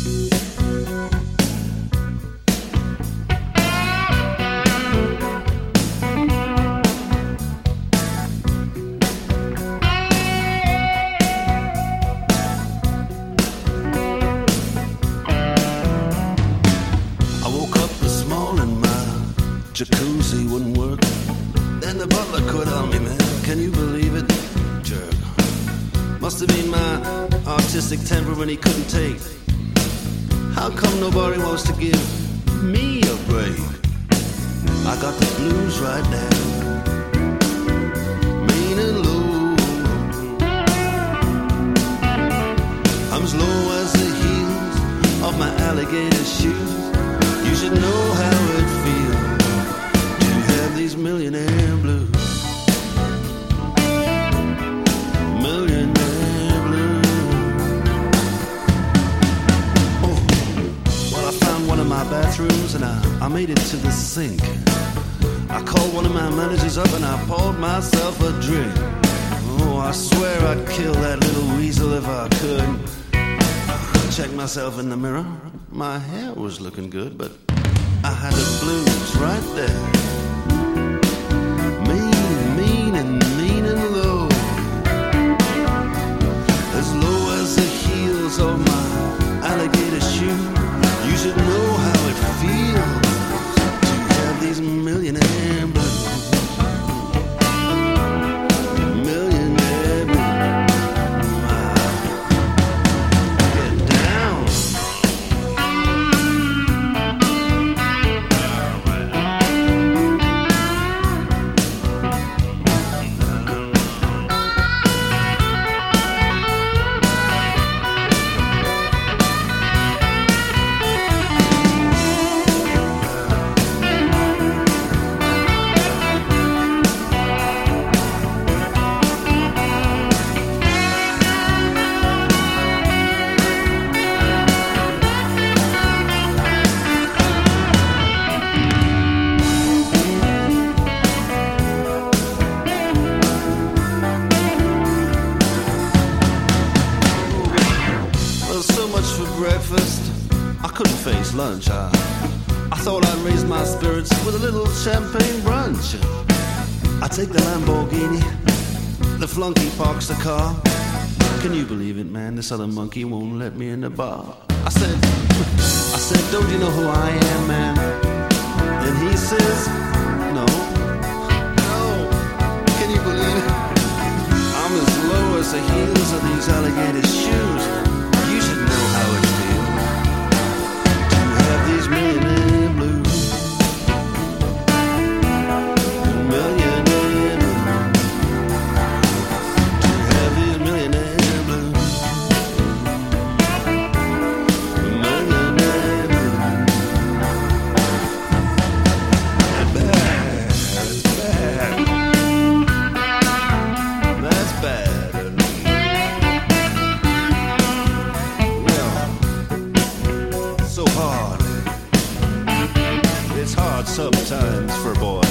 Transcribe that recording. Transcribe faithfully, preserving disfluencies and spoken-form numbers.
Jacuzzi wouldn't work. Then the butler quit on me, man. Can you believe it? Jerk. Must have been my artistic temperament he couldn't take. How come nobody wants to give me a break? I got the blues right now, mean and low. I'm as low as the heels of my alligator shoes. You should know how it feels. These millionaire blues, millionaire blues. Oh, well, I found one of my bathrooms and I, I made it to the sink. I called one of my managers up and I poured myself a drink. Oh, I swear I'd kill that little weasel if I could. I checked myself in the mirror. My hair was looking good, but I had the blues right there. Of my alligator shoe, you should know how it feels to have these millionaire blues. Millionaire blues. Get down. Breakfast, I couldn't face lunch. I, I thought I'd raise my spirits with a little champagne brunch. I take the Lamborghini, the flunky parks the car. Can you believe it, man? This other monkey won't let me in the bar. I said, I said, don't you know who I am, man? And he says, no, no. Can you believe it? I'm as low as the heels of these alligator shoes. You should know how it feels to have these millionaire blues. Millionaire blues. To have these millionaire blues. Millionaire blues. Bad, that's bad. That's bad. Sometimes for boys.